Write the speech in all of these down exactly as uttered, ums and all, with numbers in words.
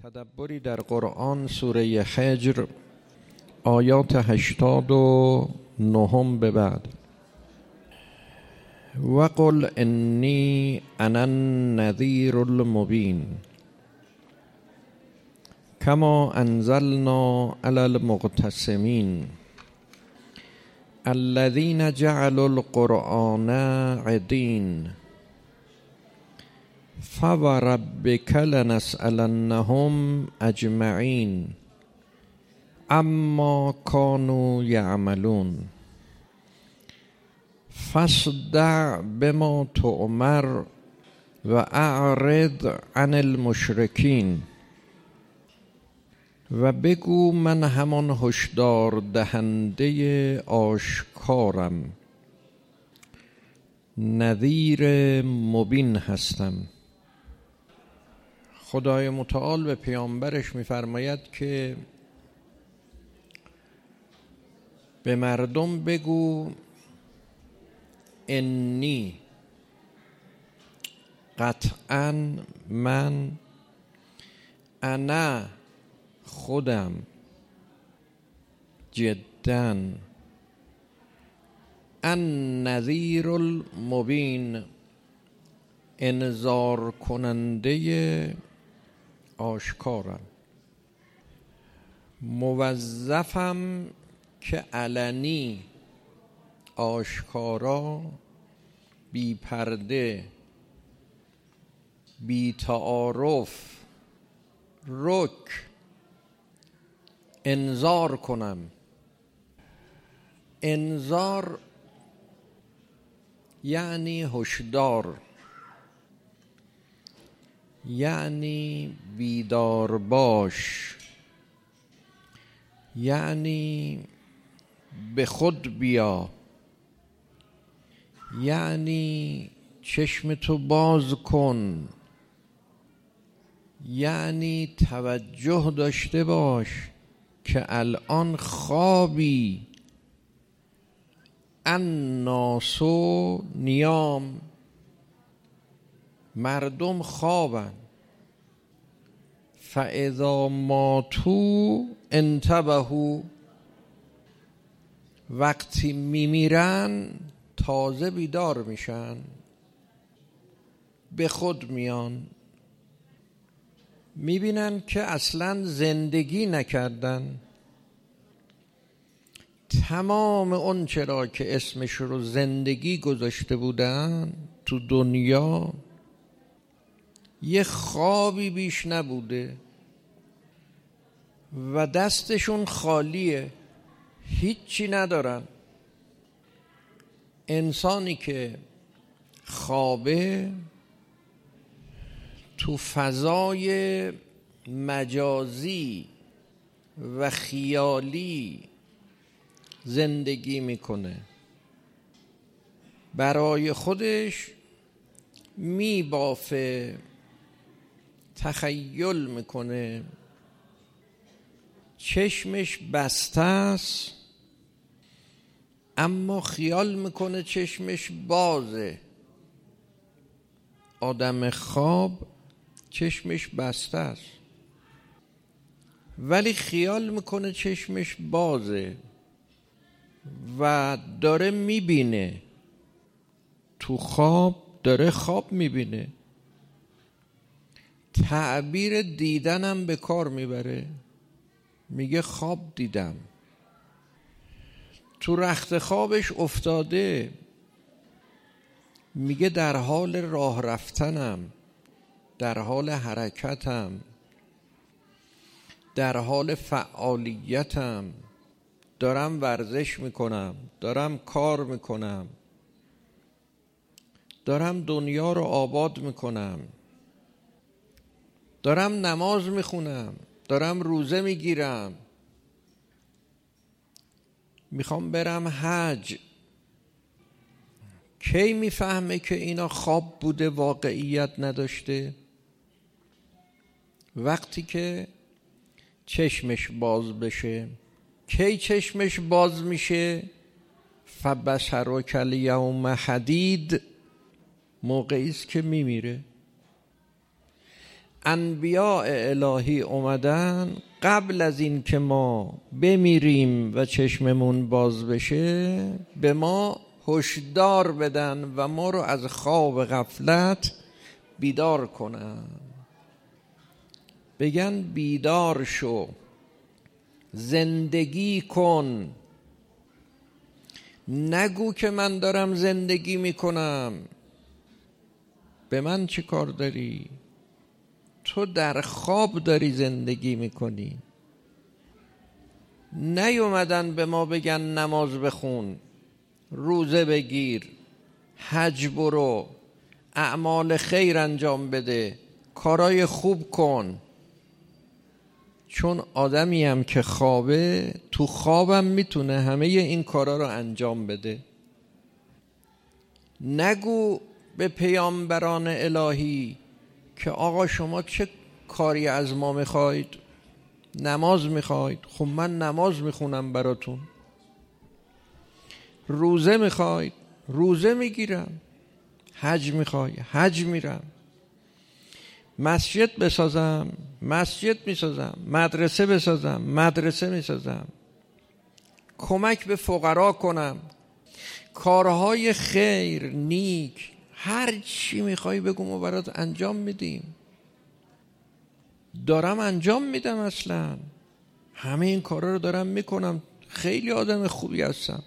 تدبری در قرآن سوره حجر آیات هشتاد و نهم به بعد. وقل انی انا النذیر المبین کما انزلنا علی المقتسمین الذین جعلوا القرآن عضین فوربک لنسألنهم اجمعین اما کانوا یعملون فاصدع بما تؤمر و اعرض عن المشرکین و بگو من همان هشدار دهنده آشکارم، نذیر مبین هستم. خدای متعال به پیامبرش می‌فرماید که به مردم بگو انی قطعاً من انا خودم جداً النذیر المبین انذار کننده آشکارم، موظفم که علنی آشکارا بی پرده بی تعارف رک انذار کنم. انذار یعنی هشدار، یعنی بیدار باش، یعنی به خود بیا، یعنی چشم تو باز کن، یعنی توجه داشته باش که الان خوابی. الناس نیام، مردم خوابن. فاذا ماتوا انتبهوا، وقتی میمیرن تازه بیدار میشن، به خود میان، میبینن که اصلا زندگی نکردن. تمام اون چرا که اسمش رو زندگی گذاشته بودن تو دنیا یه خوابی بیش نبوده و دستشون خالیه، هیچی ندارن. انسانی که خوابه تو فضای مجازی و خیالی زندگی میکنه، برای خودش میبافه، تخیل میکنه، چشمش بسته است اما خیال میکنه چشمش بازه. آدم خواب چشمش بسته است ولی خیال میکنه چشمش بازه و داره میبینه، تو خواب داره خواب میبینه. تعبیر دیدنم به کار میبره، میگه خواب دیدم. تو رخت خوابش افتاده، میگه در حال راه رفتنم، در حال حرکتم، در حال فعالیتم، دارم ورزش میکنم، دارم کار میکنم، دارم دنیا رو آباد میکنم، دارم نماز میخونم، دارم روزه میگیرم، میخوام برم حج. کی میفهمه که اینا خواب بوده، واقعیت نداشته؟ وقتی که چشمش باز بشه. کی چشمش باز میشه؟ فبصرک الیوم حدید، موقعی است که میمیره. انبیاء الهی اومدن قبل از این که ما بمیریم و چشممون باز بشه به ما هشدار بدن و ما رو از خواب غفلت بیدار کنن. بگن بیدار شو، زندگی کن. نگو که من دارم زندگی میکنم، به من چی کار داری؟ تو در خواب داری زندگی میکنی. نیومدن به ما بگن نماز بخون، روزه بگیر، حج برو، اعمال خیر انجام بده، کارای خوب کن. چون آدمی هم که خوابه تو خوابم میتونه همه این کارا رو انجام بده. نگو به پیامبران الهی که آقا شما چه کاری از ما میخواید؟ نماز میخواید؟ خب من نماز میخونم براتون. روزه میخواید؟ روزه میگیرم. حج میخوای؟ حج میرم. مسجد بسازم؟ مسجد میسازم. مدرسه بسازم؟ مدرسه میسازم. کمک به فقرا کنم. کارهای خیر، نیک، هر چی میخوای بگو ما برات انجام میدیم. دارم انجام میدم، اصلا همه این کارا رو دارم میکنم. خیلی آدم خوبی هستم.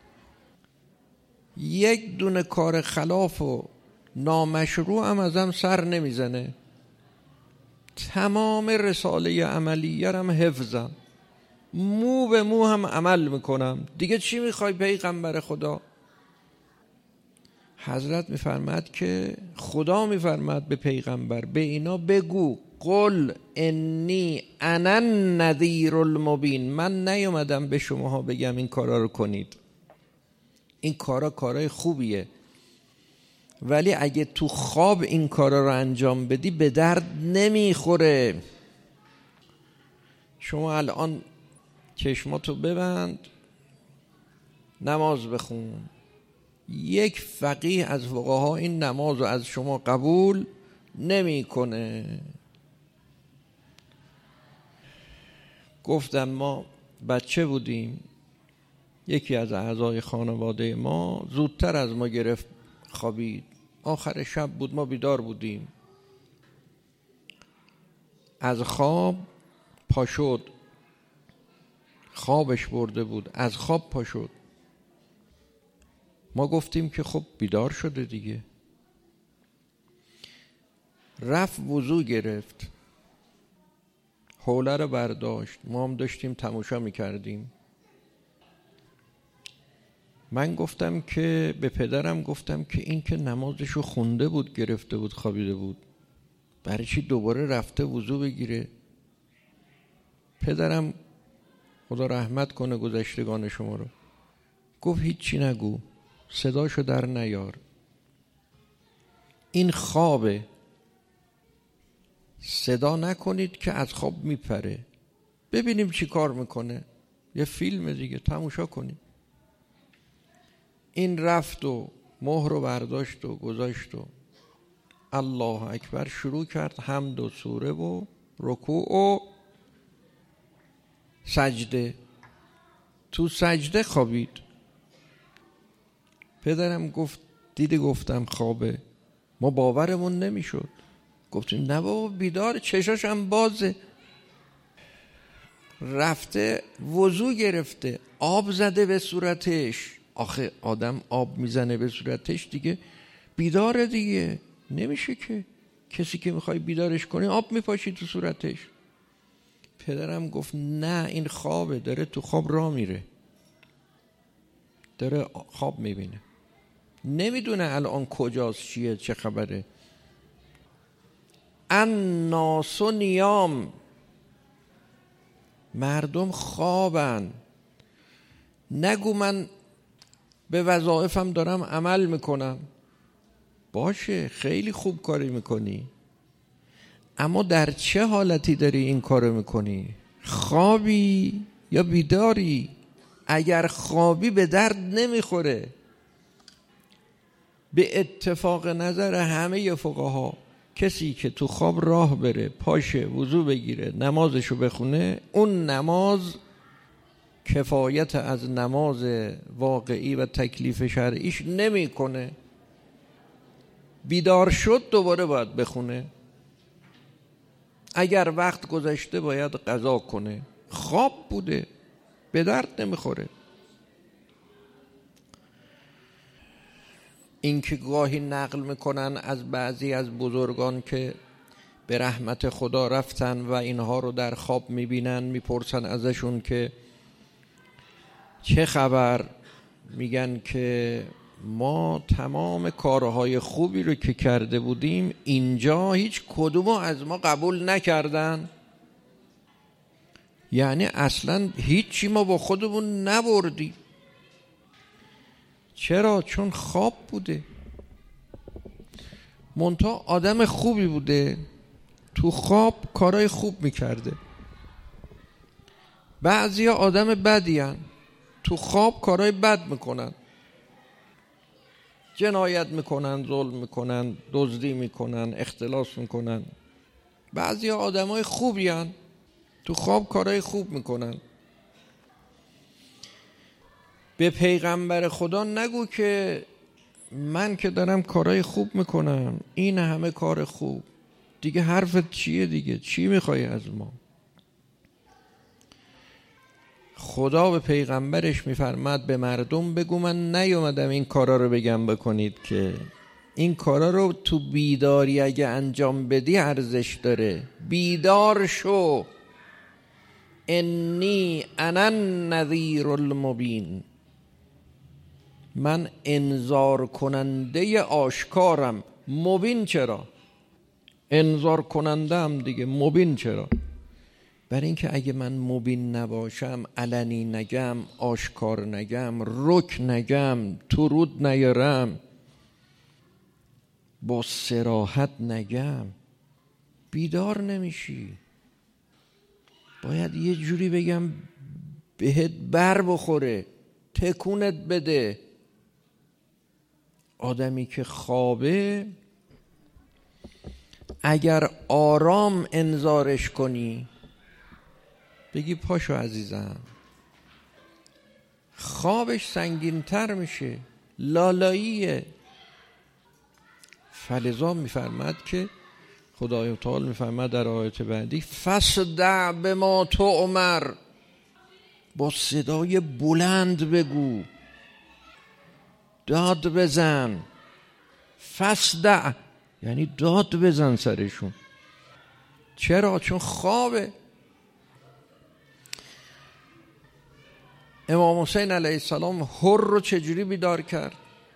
یک دونه کار خلاف و نامشروع هم ازم سر نمیزنه. تمام رساله عملیه هم حفظم، مو به مو هم عمل میکنم. دیگه چی میخوای پیغمبر خدا؟ حضرت میفرماد که خدا میفرماد به پیغمبر به اینا بگو قل انی انا النذیر المبین. من نیومدم به شماها بگم این کارا رو کنید. این کارا کارای خوبیه، ولی اگه تو خواب این کارا رو انجام بدی به درد نمیخوره. شما الان چشماتو ببند، نماز بخون. یک فقیه از فقها این نماز رو از شما قبول نمیکنه. گفتم ما بچه بودیم، یکی از اعضای خانواده ما زودتر از ما گرفت خوابید. آخر شب بود، ما بیدار بودیم. از خواب پا شد، خوابش برده بود، از خواب پا شد. ما گفتیم که خب بیدار شده دیگه. رفت وضو گرفت، حوله رو برداشت. ما هم داشتیم تماشا میکردیم. من گفتم که به پدرم گفتم که این که نمازشو خونده بود، گرفته بود، خوابیده بود، برای چی دوباره رفته وضو بگیره؟ پدرم خدا رحمت کنه گذشتگان شما رو، گفت هیچی نگو، صداشو در نیار، این خوابه، صدا نکنید که از خواب میپره. ببینیم چی کار میکنه، یه فیلم دیگه، تماشا کنیم. این رفت و مهر رو برداشت و گذاشت و الله اکبر شروع کرد، حمد و سوره و رکوع و سجده. تو سجده خوابید. پدرم گفت دیدی گفتم خوابه، ما باورمون نمیشد. گفتیم نه بابا بیدار، چشاش هم بازه. رفته وضو گرفته، آب زده به صورتش. آخه آدم آب میزنه به صورتش دیگه بیداره دیگه، نمیشه که کسی که میخوای بیدارش کنی آب میپاشی تو صورتش. پدرم گفت نه این خوابه، داره تو خواب راه میره، داره خواب میبینه، نمیدونه الان کجاست، چیه، چه خبره. الناس نیام، مردم خوابن. نگو من به وظایفم دارم عمل میکنم. باشه خیلی خوب کاری میکنی، اما در چه حالتی داری این کارو میکنی؟ خوابی یا بیداری؟ اگر خوابی به درد نمیخوره. به اتفاق نظر همه فقها کسی که تو خواب راه بره، پاشه، وضو بگیره، نمازشو بخونه، اون نماز کفایت از نماز واقعی و تکلیف شرعیش نمیکنه. بیدار شد دوباره باید بخونه. اگر وقت گذشته باید قضا کنه. خواب بوده، به درد نمیخوره. این که گاهی نقل میکنن از بعضی از بزرگان که به رحمت خدا رفتن و اینها رو در خواب میبینن، میپرسن ازشون که چه خبر؟ میگن که ما تمام کارهای خوبی رو که کرده بودیم اینجا هیچ کدومو از ما قبول نکردن. یعنی اصلا هیچی ما با خودمون نبردیم. چرا؟ چون خواب بوده. منتها آدم خوبی بوده، تو خواب کارهای خوب میکرده. بعضیا آدم بدی هن، تو خواب کارهای بد میکنن، جنایت میکنن، ظلم میکنن، دزدی میکنن، اختلاس میکنن. بعضیا آدمای خوبی هن، تو خواب کارهای خوب میکنن. به پیغمبر خدا نگو که من که دارم کارهای خوب میکنم، این همه کار خوب، دیگه حرفت چیه دیگه؟ چی میخوای از ما؟ خدا به پیغمبرش میفرماد به مردم بگو من نیومدم این کارا رو بگم بکنید، که این کارا رو تو بیداری اگه انجام بدی ارزش داره. بیدار شو. انی انا النذیر المبین، من انذار کننده آشکارم. مبین چرا؟ انذار کننده هم دیگه، مبین چرا؟ برای اینکه اگه من مبین نباشم، علنی نگم، آشکار نگم، رک نگم، ترود نیارم، با صراحت نگم، بیدار نمیشی. باید یه جوری بگم بهت بر بخوره، تکونت بده. آدمی که خوابه اگر آرام انذارش کنی، بگی پاشو عزیزم، خوابش سنگین‌تر میشه، لالاییه. فلذا میفرماد که خدای تعالی میفرماد در آیت بعدی فصدع بما تؤمر، با صدای بلند بگو، داد بزن. فصدع یعنی داد بزن سرشون. چرا؟ چون خوابه. امام حسین علیه السلام هر رو چجوری بیدار کرد؟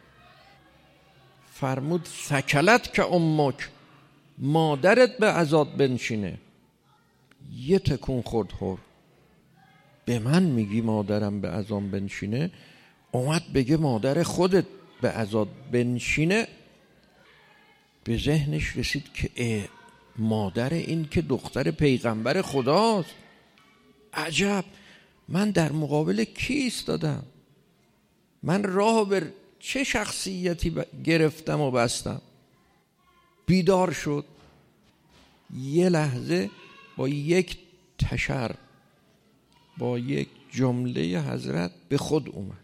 فرمود ثکلت که امک، مادرت به عذاب بنشینه. یه تکون خورد هر. به من میگی مادرم به عذاب بنشینه؟ اومد بگه مادر خودت به عذاب بنشینه. به ذهنش رسید که مادر این که دختر پیغمبر خداست. عجب، من در مقابل کی ایستادم؟ من راه بر چه شخصیتی گرفتم و بستم؟ بیدار شد. یه لحظه با یک تشر، با یک جمله حضرت به خود اومد.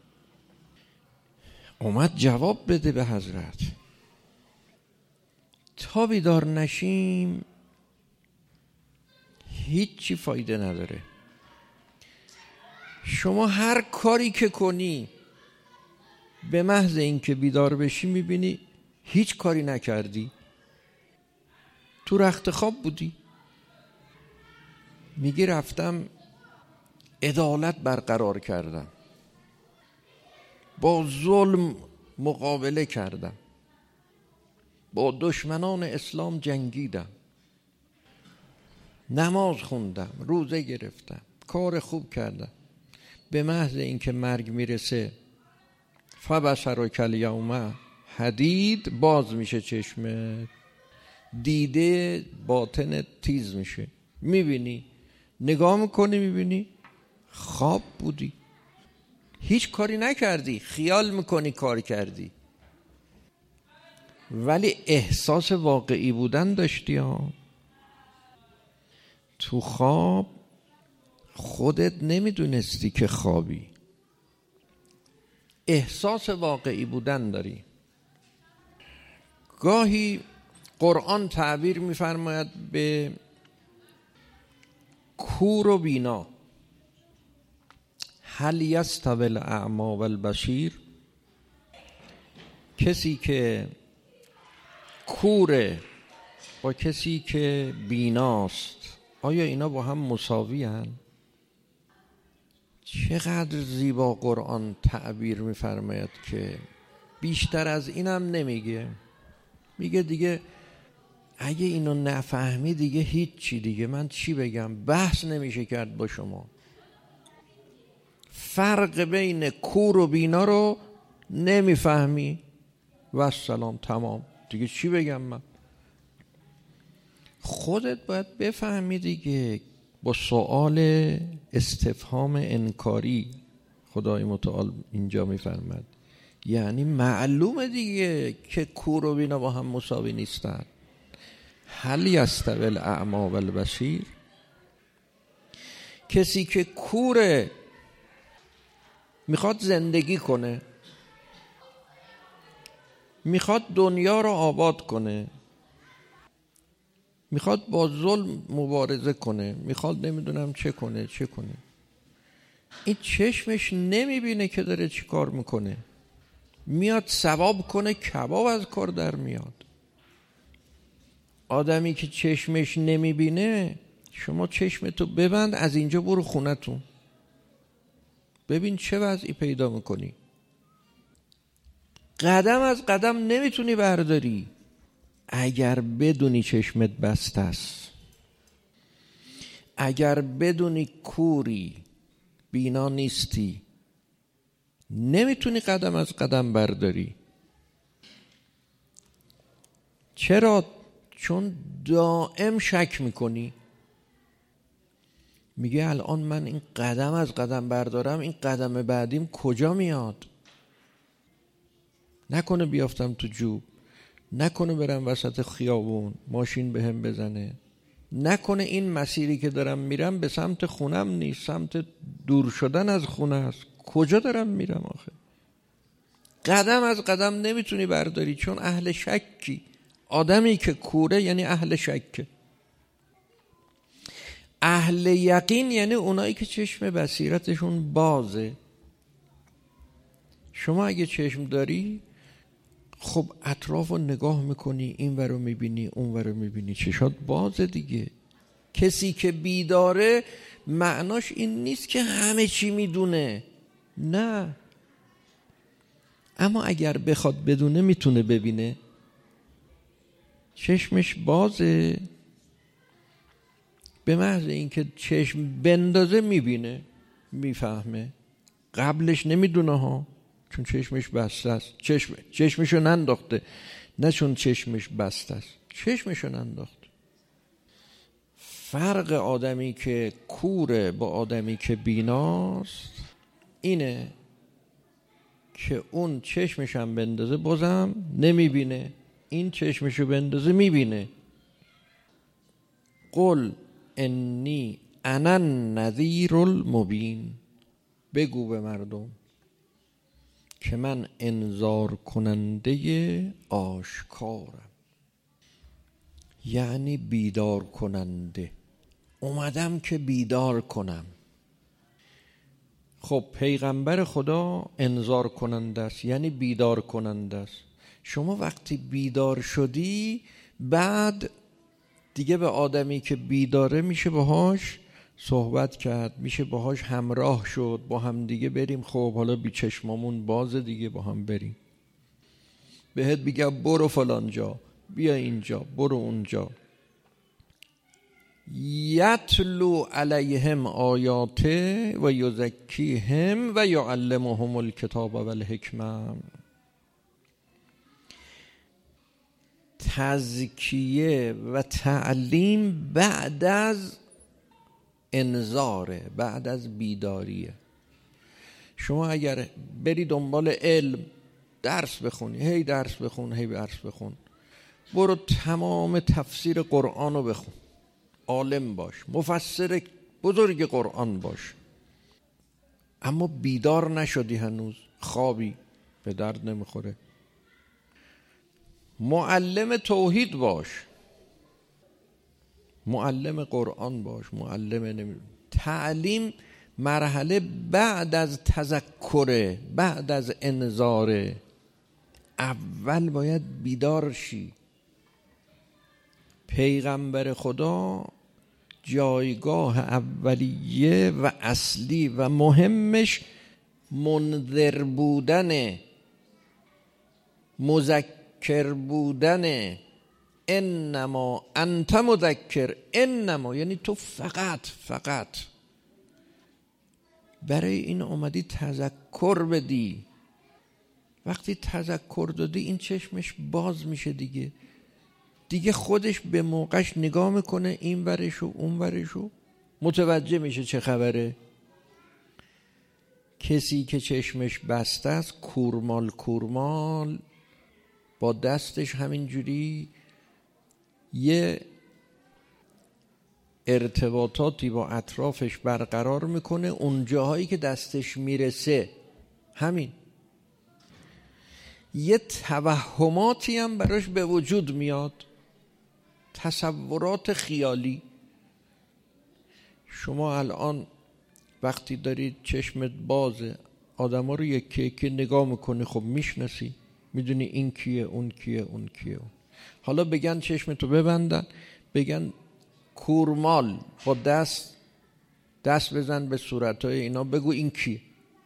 اومد جواب بده به حضرت. تا بیدار نشیم هیچی فایده نداره. شما هر کاری که کنی به محض اینکه بیدار بشی میبینی هیچ کاری نکردی، تو رخت خواب بودی. میگی رفتم عدالت برقرار کردم، با ظلم مقابله کردم، با دشمنان اسلام جنگیدم، نماز خوندم، روزه گرفتم، کار خوب کردم. به محض اینکه مرگ میرسه فبصرک الیوم حدید، باز میشه چشمت، دیده باطن تیز میشه، میبینی، نگاه میکنی میبینی خواب بودی، هیچ کاری نکردی، خیال میکنی کار کردی. ولی احساس واقعی بودن داشتی ها. تو خواب خودت نمیدونستی که خوابی، احساس واقعی بودن داری. گاهی قرآن تعبیر می‌فرماید به کور و بینا، هل یستوی الاعمی و البصیر، کسی که کوره با کسی که بیناست آیا اینا با هم مساوی هن؟ چقدر زیبا قرآن تعبیر می‌فرماید که بیشتر از اینم نمیگه. میگه دیگه اگه اینو نفهمی دیگه هیچ چی، دیگه من چی بگم، بحث نمیشه کرد با شما. فرق بین کور و بینا رو نمیفهمی و سلام، تمام، دیگه چی بگم من. خودت باید بفهمی دیگه. با سوال استفهام انکاری خدای متعال اینجا میفرماد، یعنی معلومه دیگه که کور و بینا با هم مساوی نیستن. هل یستوی الاعمی و البصیر، کسی که کوره میخواد زندگی کنه، میخواد دنیا رو آباد کنه، میخواد با ظلم مبارزه کنه، میخواد نمیدونم چه کنه چه کنه، این چشمش نمیبینه که داره چی کار میکنه، میاد ثواب کنه کباب از کار در میاد. آدمی که چشمش نمیبینه، شما چشمتو ببند از اینجا برو خونتون ببین چه وضعی پیدا میکنی. قدم از قدم نمیتونی برداری اگر بدونی چشمت بسته است، اگر بدونی کوری، بینا نیستی، نمیتونی قدم از قدم برداری. چرا؟ چون دائم شک میکنی. میگه الان من این قدم از قدم بردارم، این قدم بعدیم کجا میاد؟ نکنه بیافتم تو جوب، نکنه برم وسط خیابون ماشین بهم بزنه، نکنه این مسیری که دارم میرم به سمت خونم نیست، سمت دور شدن از خونه است. کجا دارم میرم آخه؟ قدم از قدم نمیتونی برداری چون اهل شکی. آدمی که کوره یعنی اهل شکه. اهل یقین یعنی اونایی که چشم بصیرتشون بازه. شما اگه چشم داری، خب اطراف رو نگاه میکنی، این ور رو میبینی اون ور رو میبینی، چشات بازه دیگه. کسی که بیداره معناش این نیست که همه چی میدونه، نه، اما اگر بخواد بدونه میتونه ببینه. چشمش بازه، به محض اینکه چشم بندازه میبینه، میفهمه. قبلش نمیدونه ها، چون چشمش بسته است. چشم چشمشو ننداخته، نه چون چشمش بسته است، چشمشو ننداخته. فرق آدمی که کوره با آدمی که بیناست اینه که اون چشمش هم بندازه بازم نمیبینه، این چشمشو بندازه میبینه. قل انی انا النذیر المبین، بگو به مردم که من انذار کننده آشکارم، یعنی بیدار کننده. اومدم که بیدار کنم. خب پیغمبر خدا انذار کننده است، یعنی بیدار کننده است. شما وقتی بیدار شدی، بعد دیگه به آدمی که بیداره میشه باهاش صحبت کرد، میشه باهاش همراه شد، با هم دیگه بریم. خب حالا بی چشمامون بازه دیگه، با هم بریم. بهت بگم برو فلان جا، بیا اینجا، برو اونجا. یتلو علیهم آیاته و یزکیهم و یعلمهم الکتاب و الحکمه. تزکیه و تعلیم بعد از انذاره، بعد از بیداریه. شما اگر بری دنبال علم، درس بخونی، هی درس بخون، هی درس بخون، برو تمام تفسیر قرآن رو بخون، عالم باش، مفسر بزرگ قرآن باش، اما بیدار نشدی هنوز، خوابی، به درد نمیخوره. معلم توحید باش، معلم قرآن باش، معلم نمی... تعلیم مرحله بعد از تذکره، بعد از انذاره. اول باید بیدار شی. پیغمبر خدا جایگاه اولیه و اصلی و مهمش منذر بودن، مذکر بودن. انما انت مذکر، انما یعنی تو فقط فقط برای این اومدی تذکر بدی. وقتی تذکر دادی این چشمش باز میشه دیگه، دیگه خودش به موقعش نگاه میکنه، این ورش و اون ورش و متوجه میشه چه خبره. کسی که چشمش بسته است کورمال کورمال با دستش همینجوری یه ارتباطاتی با اطرافش برقرار میکنه، اون جاهایی که دستش میرسه همین یه توهماتی هم براش به وجود میاد، تصورات خیالی. شما الان وقتی دارید چشمت بازه، آدم ها رو یکی یکی نگاه میکنی، خب میشناسی، میدونی این کیه، اون کیه، اون کیه. حالا بگن چشمتو ببندن، بگن کورمال با دست دست بزن به صورتهای اینا، بگو این کیه.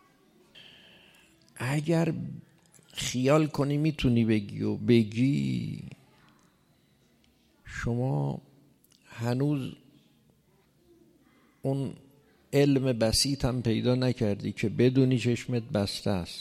اگر خیال کنی میتونی بگی و بگی، شما هنوز اون علم بسیط هم پیدا نکردی که بدونی چشمت بسته است.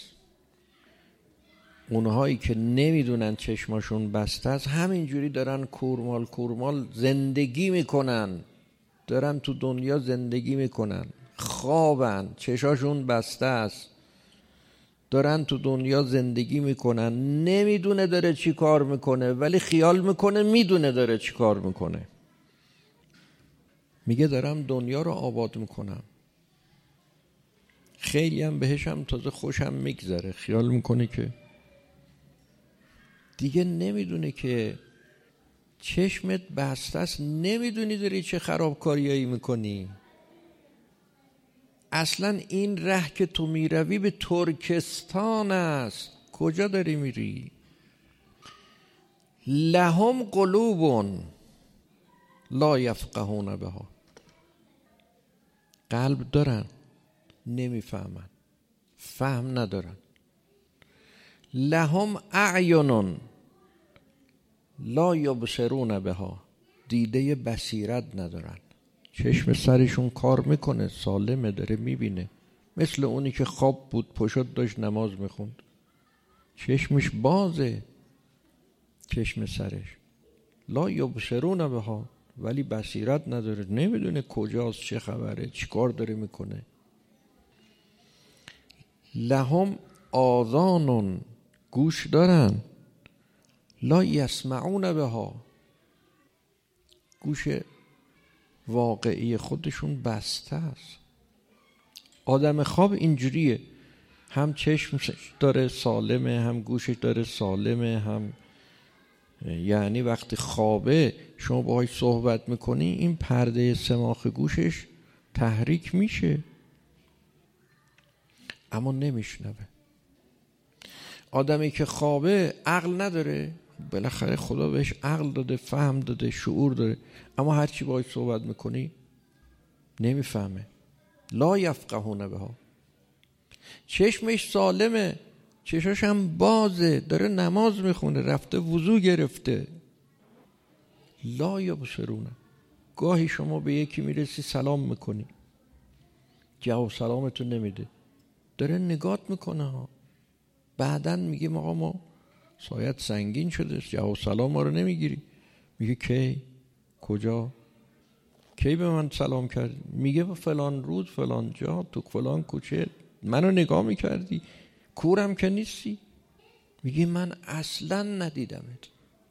اونهایی که نمیدونن چشماشون بسته است همینجوری دارن کورمال کورمال زندگی میکنن، دارن تو دنیا زندگی میکنن، خوابن، چشاشون بسته است، دارن تو دنیا زندگی میکنن، نمیدونه داره چی کار میکنه ولی خیال میکنه میدونه داره چی کار میکنه. میگه دارم دنیا رو آباد میکنم، خیلی هم بهش هم تازه خوشم میگذره، خیال میکنه که دیگه نمیدونه که چشمت بسته است، نمیدونی داری چه خرابکاریایی میکنی. اصلا این ره که تو میروی به ترکستان است، کجا داری میری؟ لهم قلوب لا یفقهون بها، قلب دارن نمیفهمن، فهم ندارن. لهم اعین لا یبصرون بها، دیده بصیرت ندارن. چشم سرشون کار میکنه، سالمه، داره میبینه، مثل اونی که خواب بود پشت داشت نماز میخوند، چشمش بازه، چشم سرش. لا یبصرون بها، ولی بصیرت نداره، نمیدونه کجاست، چه خبره، چی کار داره میکنه. لهم آذان، گوش دارن، لا یسمعون بها، گوش واقعی خودشون بسته است. آدم خواب اینجوریه، هم چشمش داره سالمه، هم گوشش داره سالمه، هم یعنی وقتی خوابه شما باهاش صحبت میکنی این پرده سماخ گوشش تحریک میشه اما نمیشنوه. آدمی که خوابه عقل نداره، بالاخره خدا بهش عقل داده، فهم داده، شعور داره، اما هر چی باهاش صحبت میکنی نمیفهمه. لا یفقهون بها. چشمش سالمه، چشاش هم بازه، داره نماز میخونه، رفته وضو گرفته. لا یبصرون، گاهی شما به یکی میرسی سلام میکنی، جواب سلامتون نمیده، داره نگات میکنه ها. بعدن میگه آقا ما سایت سنگین شده، جواب سلام ما رو نمیگیری. میگه کی؟ کجا؟ کی به من سلام کردی؟ میگه فلان روز فلان جا تو فلان کوچه منو نگاه میکردی، کورم که نیستی. میگه من اصلا ندیدمت.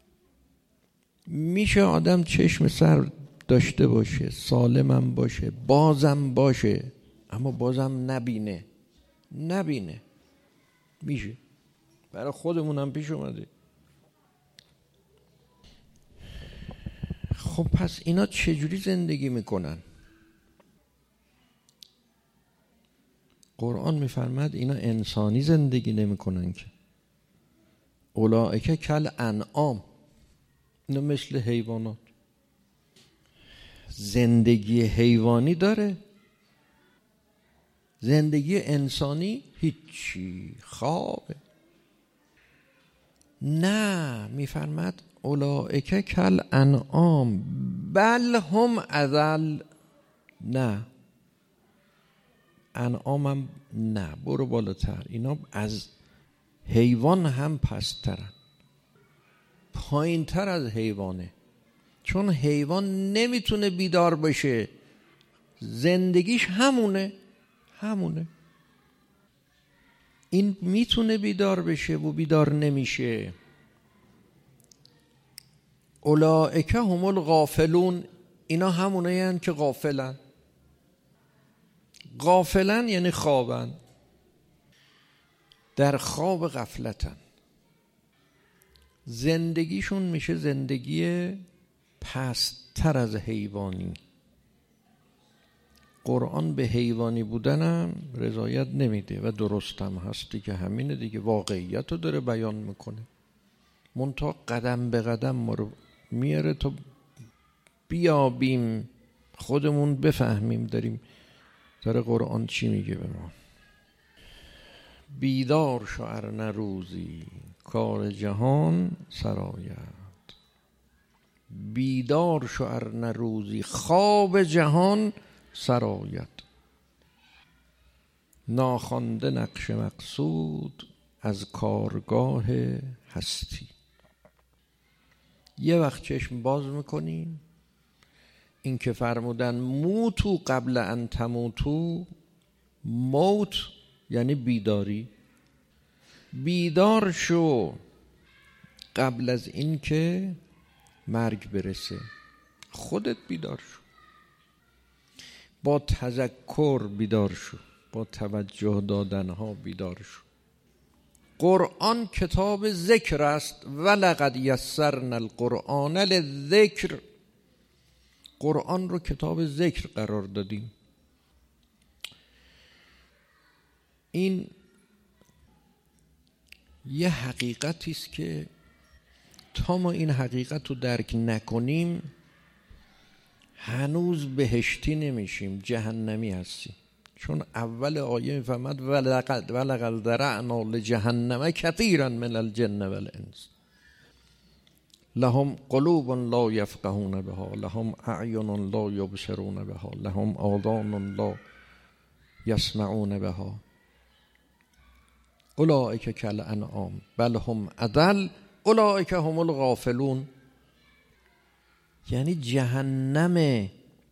میشه آدم چشم سر داشته باشه، سالمم باشه، بازم باشه، اما بازم نبینه نبینه میشه. برای خودمونم پیش اومده. خب پس اینا چجوری زندگی میکنن؟ قرآن میفرماد اینا انسانی زندگی نمیکنن که. اولئک کل انعام، اینا مثل حیوانات. زندگی حیوانی داره، زندگی انسانی هیچی، خوابه. نه، میفرماد اولئک کل انعام بل هم اضل. نه، انعامم نه، برو بالاتر، اینا از حیوان هم پسترن، پایین تر از حیوانه. چون حیوان نمیتونه بیدار بشه، زندگیش همونه همونه. این میتونه بیدار بشه و بیدار نمیشه. اولئک هم الغافلون، اینا همونه یعنی که غافلن. غافلن یعنی خوابن، در خواب غفلتن. زندگیشون میشه زندگی پست‌تر از حیوانی. قرآن به حیوانی بودنم رضایت نمیده و درستم هستی که همینه دیگه، واقعیت رو داره بیان میکنه. منتها قدم به قدم ما رو میاره تا بیابیم، خودمون بفهمیم داریم داره قرآن چی میگه به ما. بیدار شو ار نه روزی کار جهان سرآید. بیدار شو ار نه روزی خواب جهان سرآید. ناخوانده نقش مقصود از کارگاه هستی. یه وقت چشم باز میکنیم، این که فرمودن موتو قبل ان تموتو، موت یعنی بیداری. بیدار شو قبل از این که مرگ برسه. خودت بیدار شو، با تذکر بیدار شو، با توجه دادنها بیدار شو. قرآن کتاب ذکر است. ولقد یسرنا القرآن للذکر. قرآن رو کتاب ذکر قرار دادیم. این یه حقیقتی است که تا ما این حقیقت رو درک نکنیم هنوز بهشتی نمیشیم، جهنمی هستیم. چون اول آیه میفهمد ولقد ولقد ذرأنا لجهنم کثیرا من الجن والانس لهم قلوب لا یفقهون بها لهم اعین لا یبصرون بها لهم آذان لا یسمعون بها اولئک کالانعام بل هم اضل اولئک هم الغافلون. یعنی جهنمه.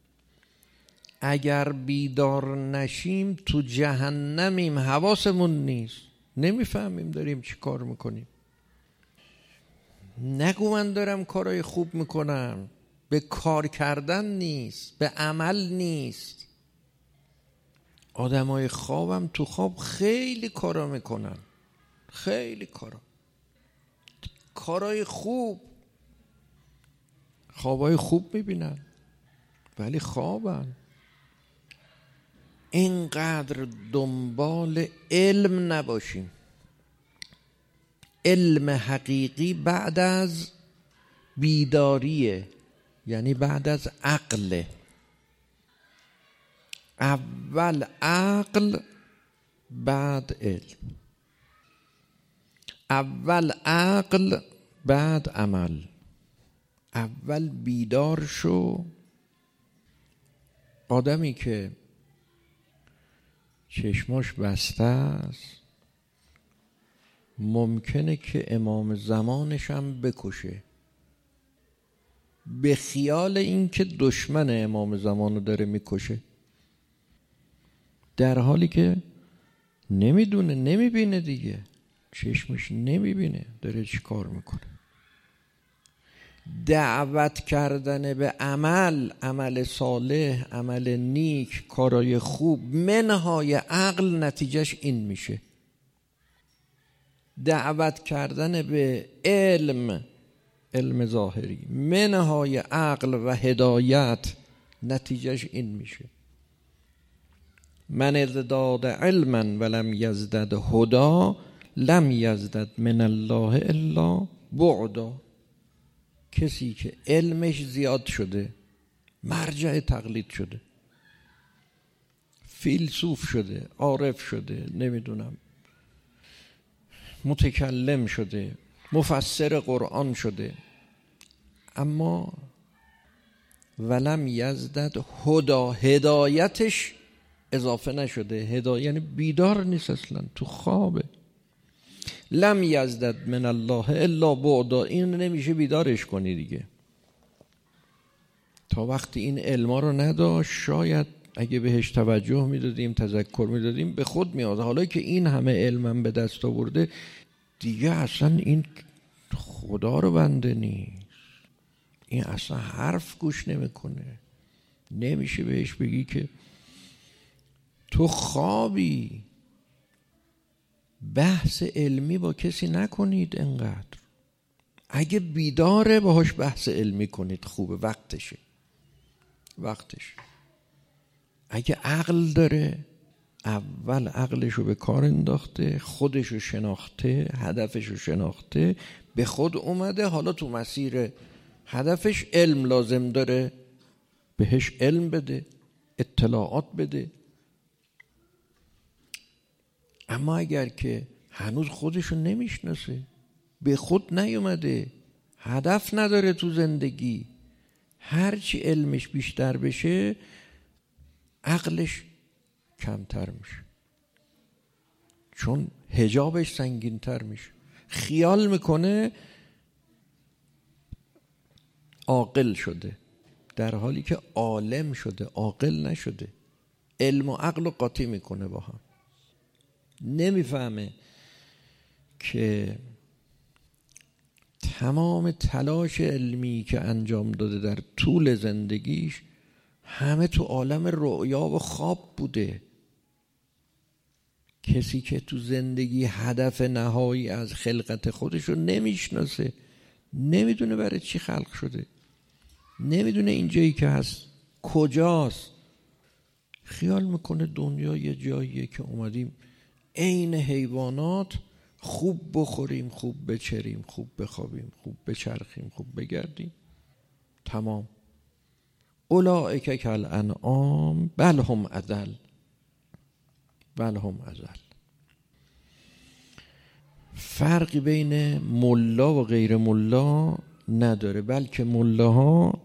اگر بیدار نشیم تو جهنمیم، حواسمون نیست، نمیفهمیم داریم چی کار میکنیم. نگو من دارم کارهای خوب میکنم، به کار کردن نیست، به عمل نیست. آدمای خوابم تو خواب خیلی کارا میکنن، خیلی کارا، کارهای خوب، خوابای خوب میبینن ولی خوابن. اینقدر دنبال علم نباشیم. علم حقیقی بعد از بیداریه، یعنی بعد از عقل. اول عقل بعد علم، اول عقل بعد عمل. اول بیدار شو. آدمی که چشماش بسته است ممکنه که امام زمانش هم بکشه، به خیال این که دشمن امام زمانو داره میکشه، در حالی که نمیدونه، نمیبینه دیگه. چشمش نمیبینه داره چی کار میکنه. دعوت کردن به عمل، عمل صالح، عمل نیک، کارای خوب، منهای عقل، نتیجهش این میشه. دعوت کردن به علم، علم ظاهری، منهای عقل و هدایت، نتیجهش این میشه. من ازداد علما ولم یزدد هدا لم یزدد من الله الا بعدا. کسی که علمش زیاد شده، مرجع تقلید شده، فیلسوف شده، عارف شده، نمیدونم متکلم شده، مفسر قرآن شده، اما ولم یزدد هدا، هدایتش اضافه نشده. هدایت یعنی بیدار نیست، اصلا تو خوابه. لم یزدد من الله الا بعدا، این نمیشه بیدارش کنی دیگه. تا وقتی این علما رو نداشت، شاید اگه بهش توجه میدادیم، تذکر میدادیم، به خود میاد. حالا که این همه علمم به دست آورده دیگه، اصلا این خدا رو بنده نیست، این اصلا حرف گوش نمیکنه. نمیشه بهش بگی که تو خوابی. بحث علمی با کسی نکنید انقدر. اگه بیداره باهاش بحث علمی کنید، خوبه، وقتشه، وقتش. اگه عقل داره، اول عقلشو به کار انداخته، خودشو شناخته، هدفشو شناخته، به خود اومده، حالا تو مسیر هدفش علم لازم داره، بهش علم بده، اطلاعات بده. اما اگر که هنوز خودشو نمیشناسه، به خود نیومده، هدف نداره تو زندگی، هرچی علمش بیشتر بشه عقلش کمتر میشه، چون حجابش سنگینتر میشه. خیال میکنه عاقل شده، در حالی که عالم شده، عاقل نشده. علم و عقل رو قاطی میکنه با هم. نمیفهمه که تمام تلاش علمی که انجام داده در طول زندگیش همه تو عالم رؤیا و خواب بوده. کسی که تو زندگی هدف نهایی از خلقت خودش رو نمیشناسه، نمیدونه برای چی خلق شده، نمیدونه این جایی که هست کجاست. خیال میکنه دنیا یه جاییه که اومدیم عین حیوانات خوب بخوریم، خوب بچریم، خوب بخوابیم، خوب بچرخیم، خوب بگردیم، تمام. اولئک کالانعام بل هم اضل، بل هم اضل. فرقی بین ملا و غیر ملا نداره، بلکه ملاها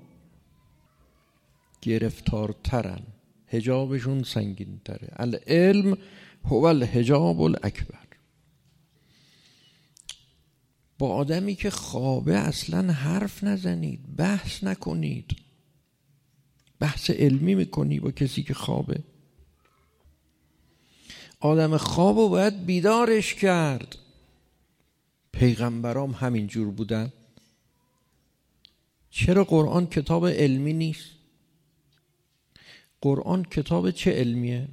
گرفتارترن، حجابشون سنگین تره. العلم هو الحجاب الاکبر. با آدمی که خوابه اصلا حرف نزنید، بحث نکنید. بحث علمی میکنی با کسی که خوابه؟ آدم خوابو باید بیدارش کرد. پیغمبرام همین جور بودن. چرا قرآن کتاب علمی نیست؟ قرآن کتاب چه علمیه؟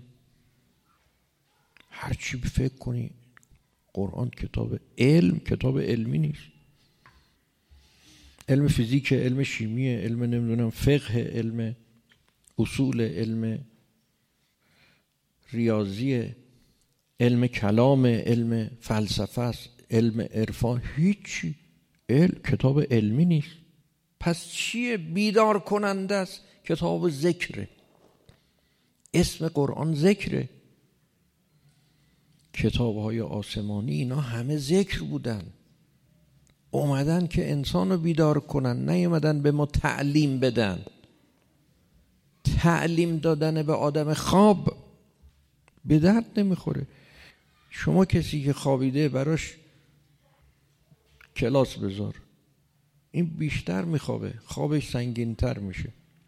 هر چی فکر کنی قرآن کتاب علم، کتاب علمی نیست. علم فیزیک، علم شیمی، علم نمیدونم فقه، علم اصول، علم ریاضی، علم کلام، علم فلسفه است، علم عرفان، هیچی. علم کتاب علمی نیست. پس چیه؟ بیدار کننده است، کتاب ذکره. اسم قرآن ذکره. کتاب‌های آسمانی اینا همه ذکر بودن، اومدن که انسان رو بیدار کنن، نیومدن به ما تعلیم بدن. تعلیم دادن به آدم خواب به درد نمیخوره. شما کسی که خوابیده براش کلاس بذار، این بیشتر میخوابه، خوابش سنگین‌تر میشه،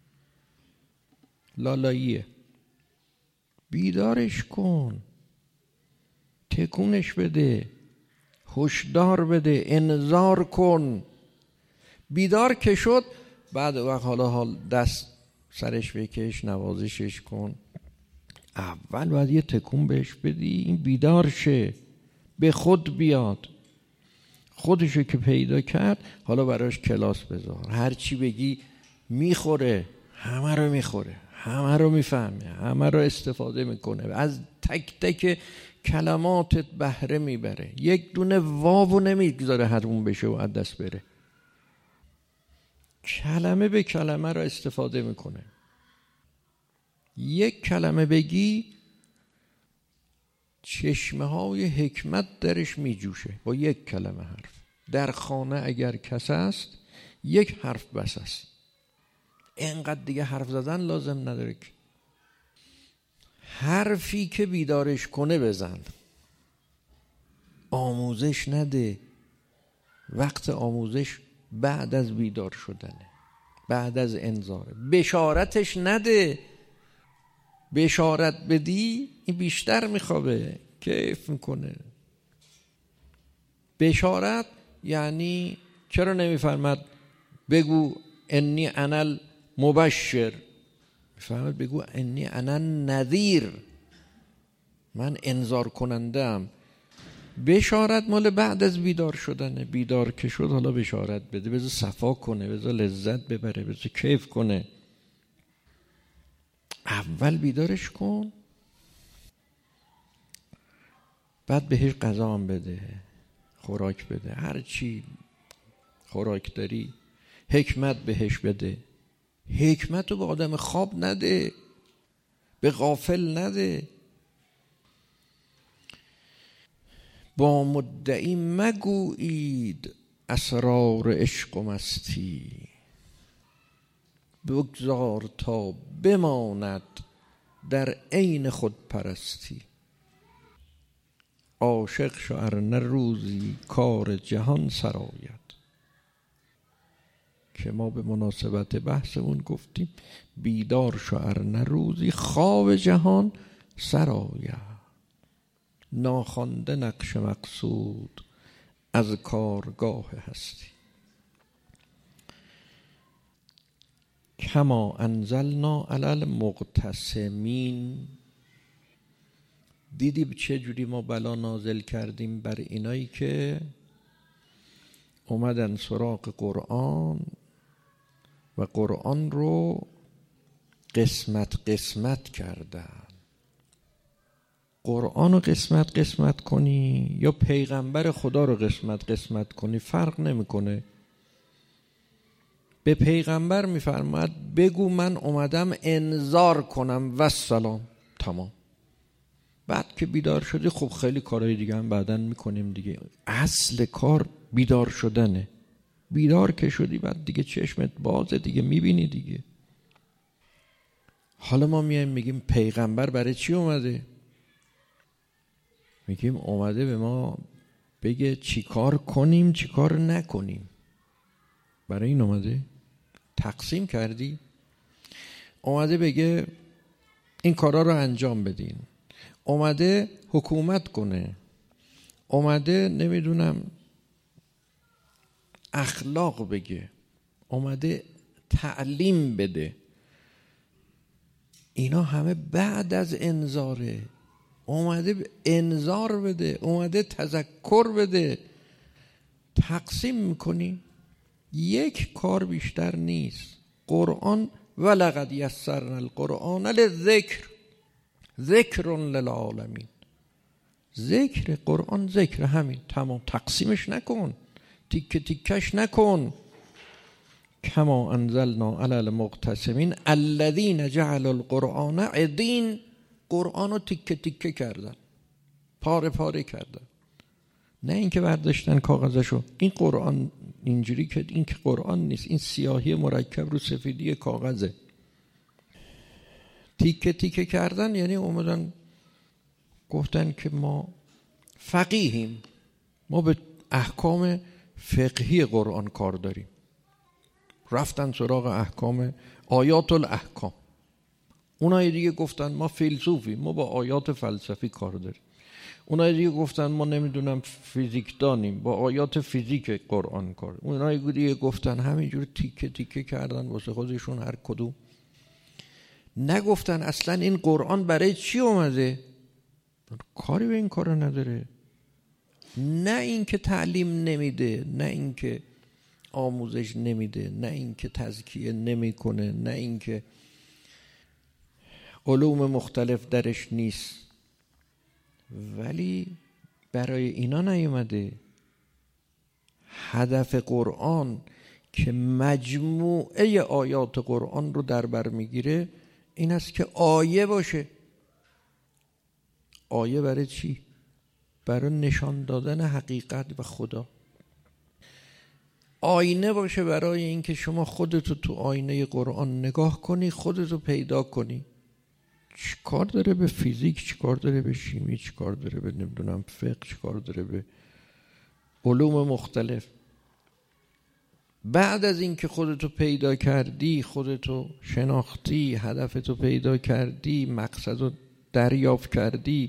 لالاییه. بیدارش کن، تکونش بده، هشدار بده، انذار کن. بیدار که شد، بعد وقت حالا حال دست سرش بکش، نوازشش کن. اول باید یه تکون بهش بدی، این بیدار شه، به خود بیاد. خودشو که پیدا کرد، حالا براش کلاس بذار. هر چی بگی میخوره، همه رو میخوره، همه رو میفهمه، همه رو استفاده میکنه، از تک تک کلماتت بهره میبره. یک دونه واو نمیگذاره حروم بشه و از دست بره. کلمه به کلمه رو استفاده میکنه. یک کلمه بگی، چشمه های حکمت درش میجوشه با یک کلمه حرف. در خانه اگر کس است، یک حرف بس است. اینقدر دیگه حرف زدن لازم نداره که. حرفی که بیدارش کنه بزن. آموزش نده. وقت آموزش بعد از بیدار شدنه، بعد از انذاره. بشارتش نده. بشارت بدی این بیشتر میخوابه، کیف میکنه. بشارت یعنی چرا نمیفرمد بگو انی انا المبشر، میفرمد بگو انی انا النذیر، من انذار کننده ام. بشارت مال بعد از بیدار شدنه. بیدار که شد حالا بشارت بده، بذار صفا کنه، بذار لذت ببره، بذار کیف کنه. اول بیدارش کن، بعد بهش غذا هم بده، خوراک بده، هر چی خوراک داری. حکمت بهش بده. حکمت رو به آدم خواب نده، به غافل نده. با مدعی مگویید اسرار عشق و مستی، بگذار تا بماند در عین خود پرستی. عاشق شو ار نه روزی کار جهان سراید، که ما به مناسبت بحثمون گفتیم بیدار شو ار نه روزی خواب جهان سراید. ناخوانده نقش مقصود از کارگاه هستی. کما انزلنا علی المقتسمین. دیدی چه جوری ما بلا نازل کردیم بر اینایی که اومدن سراغ قرآن و قرآن رو قسمت قسمت کردن. قرآن رو قسمت قسمت کنی یا پیغمبر خدا رو قسمت قسمت کنی فرق نمیکنه. به پیغمبر میفرماد بگو من اومدم انذار کنم و سلام، تمام. بعد که بیدار شدی خب خیلی کارهای دیگه هم بعداً میکنیم دیگه. اصل کار بیدار شدنه. بیدار که شدی بعد دیگه چشمت بازه دیگه، میبینی دیگه. حالا ما میایم میگیم پیغمبر برای چی اومده؟ میگیم اومده به ما بگه چی کار کنیم چی کار نکنیم. برای این اومده. تقسیم کردی، اومده بگه این کارا رو انجام بدین، اومده حکومت کنه، اومده نمیدونم اخلاق بگه، اومده تعلیم بده. اینا همه بعد از انذاره. اومده انذار بده، اومده تذکر بده. تقسیم میکنی، یک کار بیشتر نیست. قرآن ولقد یسرنا القرآن للذکر ذکر للعالمین. ذکر قرآن ذکر، همین، تمام. تقسیمش نکن، تیکه تیکش نکن. کما انزلنا علی المقتسمین الذین جعلوا القرآن عضین. قرآن رو تیکه تیکه کردن، پاره پاره کردن. نه اینکه برداشتن کاغذشو، این قرآن اینجوری که این که قرآن نیست، این سیاهی مرکب رو سفیدی کاغذه. تیکه تیکه کردن یعنی اومدن گفتن که ما فقیهیم، ما به احکام فقهی قرآن کار داریم. رفتن سراغ احکام آیات الاحکام. اونایی دیگه گفتن ما فیلسوفیم، ما با آیات فلسفی کار داریم. اونایی دیگه گفتن ما نمیدونم فیزیک دانیم، با آیات فیزیک قرآن کار. اونایی دیگه گفتن همینجور تیکه تیکه کردن واسه خودشون هر کدوم. نگفتن اصلا این قرآن برای چی اومده، کاری به این کارا نداره. نه اینکه تعلیم نمیده، نه اینکه آموزش نمیده، نه اینکه تزکیه نمیکنه، نه اینکه علوم مختلف درش نیست، ولی برای اینا نیومده. هدف قرآن که مجموعه آیات قرآن رو در بر میگیره این است که آیه باشه. آیه برای چی؟ برای نشان دادن حقیقت و خدا. آینه باشه برای اینکه شما خودتو تو آینه قرآن نگاه کنی، خودتو پیدا کنی. چی کار داره به فیزیک، چی کار داره به شیمی، چی کار داره به نمیدونم فقه، چی کار داره به علوم مختلف. بعد از اینکه خودتو پیدا کردی، خودتو شناختی، هدفتو پیدا کردی، مقصدو دریافت کردی،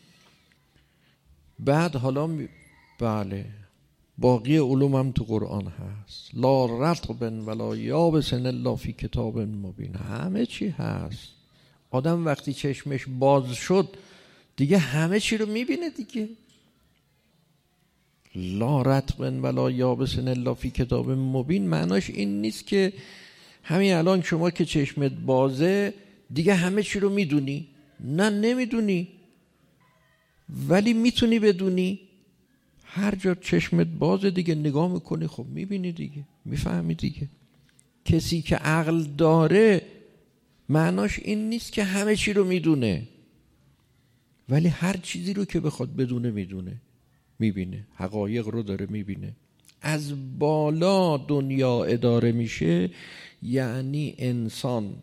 بعد حالا می... بله باقی علوم هم تو قرآن هست. لا رطب ولا یابس الا فی کتاب مبین. همه چی هست. آدم وقتی چشمش باز شد دیگه همه چی رو میبینه دیگه. لا رطب ولا یابس الا فی کتاب مبین معناش این نیست که همین الان شما که چشمت بازه دیگه همه چی رو میدونی. نه نمیدونی، ولی میتونی بدونی. هر جا چشمت بازه دیگه نگاه میکنی، خب میبینی دیگه، میفهمی دیگه. کسی که عقل داره معناش این نیست که همه چی رو میدونه، ولی هر چیزی رو که بخواد بدونه میدونه، میبینه، حقایق رو داره میبینه. از بالا دنیا اداره میشه، یعنی انسان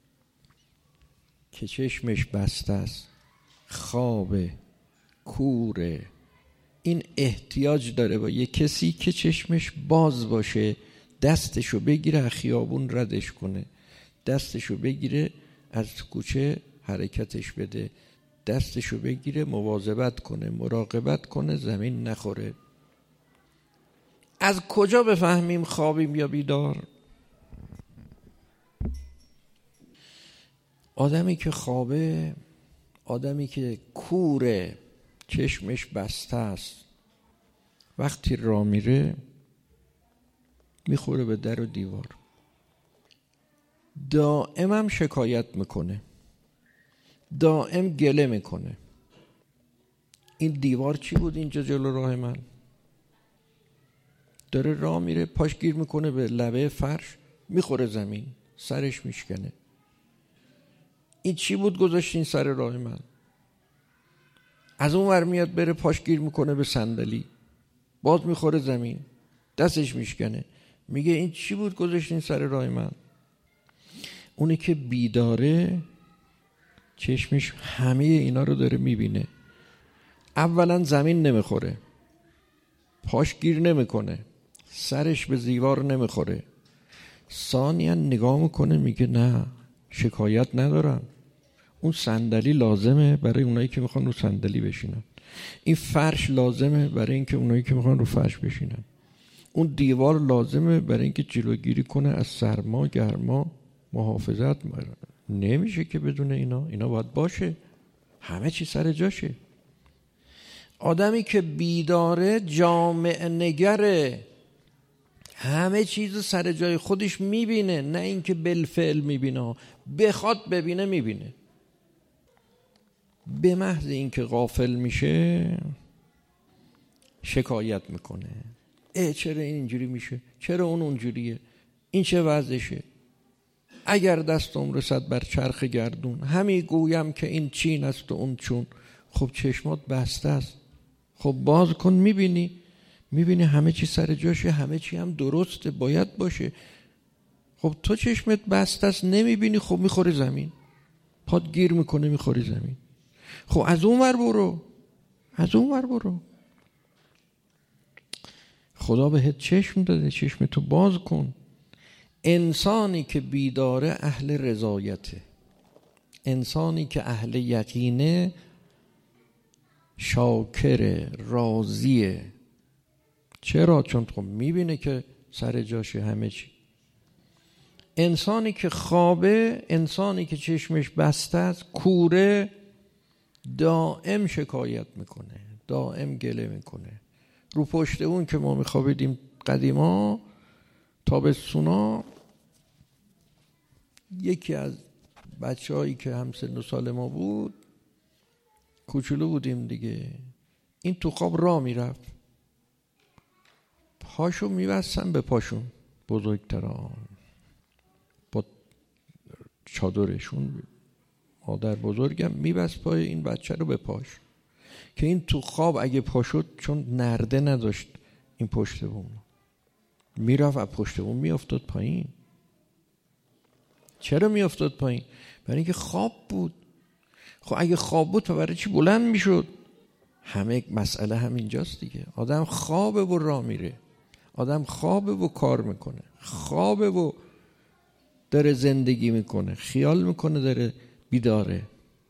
که چشمش بسته است، خوابه، کوره، این احتیاج داره با یه کسی که چشمش باز باشه، دستشو بگیره از خیابون ردش کنه، دستشو بگیره از کوچه حرکتش بده، دستشو بگیره مواظبت کنه، مراقبت کنه زمین نخوره. از کجا بفهمیم خوابیم یا بیدار؟ آدمی که خوابه، آدمی که کوره، چشمش بسته است، وقتی راه میره میخوره به در و دیوار، دائم هم شکایت میکنه، دائم گله میکنه. این دیوار چی بود اینجا جلو راه من؟ داره راه میره، پاش گیر میکنه به لبه فرش، میخوره زمین، سرش میشکنه. این چی بود گذاشتین سر راه من؟ از اون ور میاد بره، پاش گیر میکنه به صندلی، باز میخوره زمین، دستش میشکنه. میگه این چی بود گذاشتین سر راه من؟ اونی که بیداره چشمش همه اینا رو داره میبینه. اولا زمین نمیخوره، پاش گیر نمیکنه، سرش به دیوار نمیخوره. ثانیا نگاه میکنه، میگه نه شکایت ندارم، اون صندلی لازمه برای اونایی که میخوان رو صندلی بشینن، این فرش لازمه برای اینکه اونایی که میخوان رو فرش بشینن، اون دیوار لازمه برای اینکه جلوگیری کنه از سرما، گرما، محافظت. نمیشه که بدون اینا، اینا باید باشه، همه چی سر جاشه. آدمی که بیداره جامع نگره، همه چیز سر جای خودش میبینه، نه اینکه بالفعل میبینه، بخواد ببینه میبینه. به محض اینکه غافل میشه شکایت میکنه، اه چرا این اینجوری میشه، چرا اون اونجوریه، این چه وضعشه، اگر دستم رسد بر چرخ گردون همی گویم که این چین است و اون چون. خب چشمات بسته است، خب باز کن، میبینی میبینی همه چی سر جاشه، همه چی هم درسته، باید باشه. خب تو چشمت بسته است نمیبینی، خب میخوری زمین، پات گیر میکنه میخوری زمین. خب از اون ور برو، از اون ور برو. خدا بهت چشم داده، چشم تو باز کن. انسانی که بیداره اهل رضایته، انسانی که اهل یقینه شاکر، راضیه. چرا؟ چون خب میبینه که سر جاشه همه چی. انسانی که خوابه، انسانی که چشمش بسته است، کوره، دائم شکایت میکنه، دائم گله میکنه. رو پشت اون که ما میخوابیدیم قدیما تابستونا، یکی از بچه هایی که هم سن و سال ما بود، کوچولو بودیم دیگه، این تو خواب راه میرفت، پاشو میبستن به پاشون، بزرگتران با چادرشون، مادر بزرگم میبست پای این بچه رو به پاش، که این تو خواب اگه پاشد، چون نرده نداشت این پشت بوم، میرفت از پشت بوم میافتاد پایین. چرا میافتاد پایین؟ برای اینکه خواب بود. خب اگه خواب بود برای چی بلند میشد؟ همه مسئله همینجاست دیگه. آدم خوابه و راه میره، آدم خوابه و کار میکنه، خوابه و داره زندگی میکنه، خیال میکنه داره بیداره.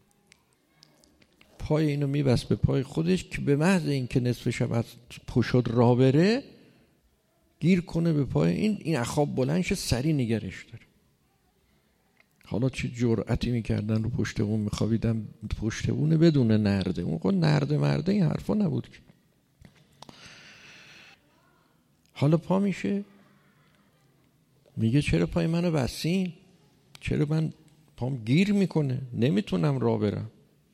پای اینو میبست به پای خودش که به محض اینکه نصف شب از پشت راه بره، گیر کنه به پای این، این اخواب بلند شه سری نگرش داره. حالا چه جرأتی میکردن رو پشت اون میخوابیدن، پشت اونه بدون نرده. اون قول نرده مرده این حرفا نبود که. حالا پا میشه میگه چرا پای منو بستین؟ چرا من پام گیر میکنه، نمیتونم راه برم؟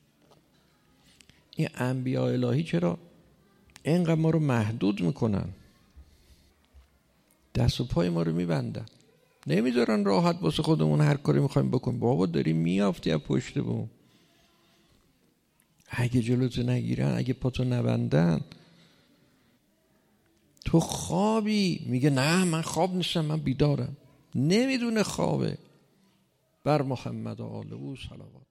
این انبیاء الهی چرا اینقدر ما رو محدود میکنن؟ دست و پای ما رو میبندن، نمیذارن راحت واسه خودمون هر کاری میخوایم بکنیم. بابا داری میافتی از پشت بوم، اگه جلوتو نگیرن، اگه پاتو نبندن، تو خوابی. میگه نه من خواب نیستم، من بیدارم. نمیدونه خوابه. بر محمد و آل او صلوات.